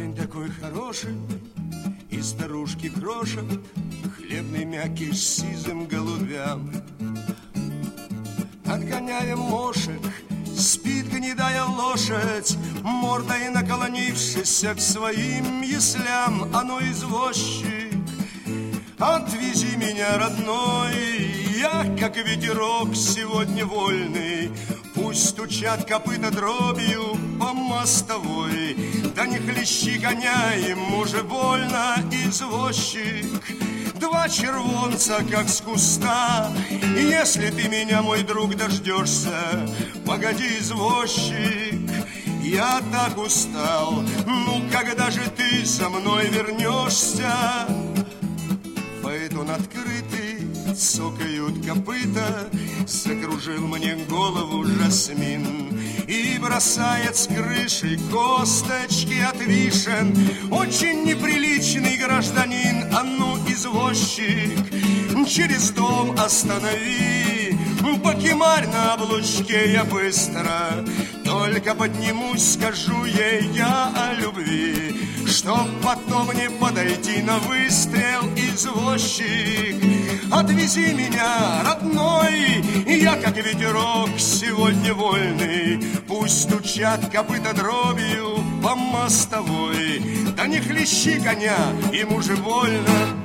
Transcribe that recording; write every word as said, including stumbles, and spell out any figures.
День такой хороший, и старушки крошат хлебный мякиш с сизым голубям. Отгоняем мошек, спит гнедая лошадь, мордой наклонившись к своим яслям. А ну, извозчик, отвези меня, родной, я, как ветерок, сегодня вольный. Пусть стучат копыта дробью по мостовой, да не хлещи коня, ему же больно, извозчик. Два червонца, как с куста, если ты меня, мой друг, дождешься. Погоди, извозчик, я так устал, ну когда же ты со мной вернешься? Фаэтон открытый, цокают копыта, закружил мне голову жасмин и бросает с крыши косточки от вишен. Очень неприличный гражданин. А ну, извозчик, через дом останови, покемарь на облучке, я быстро только поднимусь, скажу ей я о любви, чтоб потом не подойти на выстрел. Извозчик, отвези меня, родной, я, как ветерок, сегодня вольный. Пусть стучат копыта дробью по мостовой, да не хлещи коня, ему же больно.